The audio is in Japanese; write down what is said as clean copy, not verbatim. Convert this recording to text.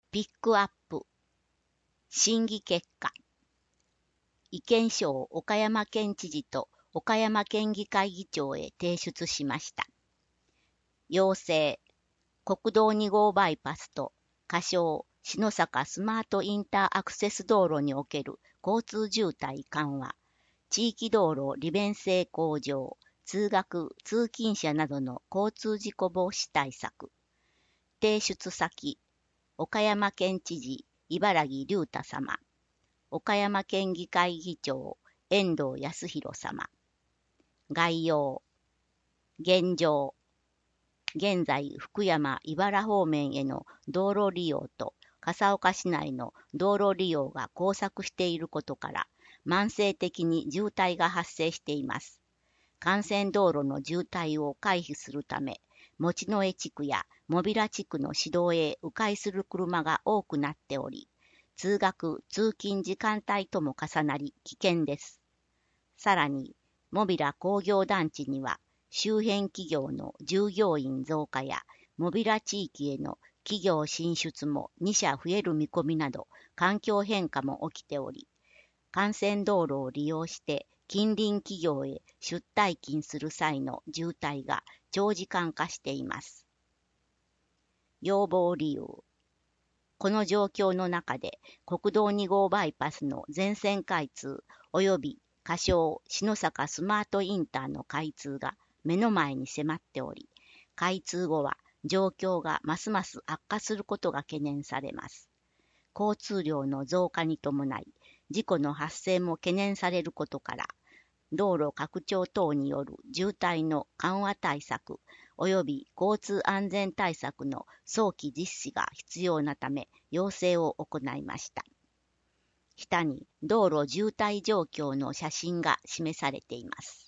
ピックアップ。審議結果。意見書を岡山県知事と岡山県議会議長へ提出しました。要請。国道2号バイパスと仮称篠坂スマートインターアクセス道路における交通渋滞緩和、地域道路利便性向上、通学・通勤者などの交通事故防止対策。提出先、岡山県知事、茨城龍太様。岡山県議会議長、遠藤康弘様。概要。現状。現在、福山、茨方面への道路利用と、笠岡市内の道路利用が交錯していることから、慢性的に渋滞が発生しています。幹線道路の渋滞を回避するため、持野江地区や茂平地区の市道へ迂回する車が多くなっており、通学・通勤時間帯とも重なり危険です。さらに、茂平工業団地には、周辺企業の従業員増加や、茂平地域への企業進出も2社増える見込みなど、環境変化も起きており、幹線道路を利用して近隣企業へ出退勤する際の渋滞が長時間化しています。要望理由。この状況の中で国道2号バイパスの全線開通及び仮称篠坂スマートインターの開通が目の前に迫っており、開通後は状況がますます悪化することが懸念されます。交通量の増加に伴い、事故の発生も懸念されることから、道路拡張等による渋滞の緩和対策及び交通安全対策の早期実施が必要なため要請を行いました。下に道路渋滞状況の写真が示されています。